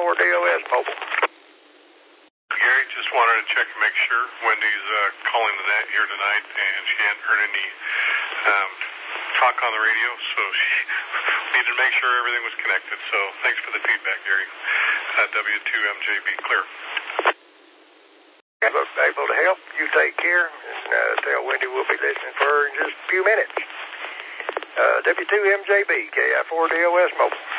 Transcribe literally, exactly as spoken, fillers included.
four D O S Mobile. Gary, just wanted to check and make sure. Wendy's uh, calling the net here tonight, and she hadn't heard any um, talk on the radio, so she needed to make sure everything was connected. So thanks for the feedback, Gary. Uh, W two M J B, clear. Look, able to help. You take care, and uh, tell Wendy we'll be listening for her in just a few minutes. Uh, W two M J B, K I four D O S Mobile.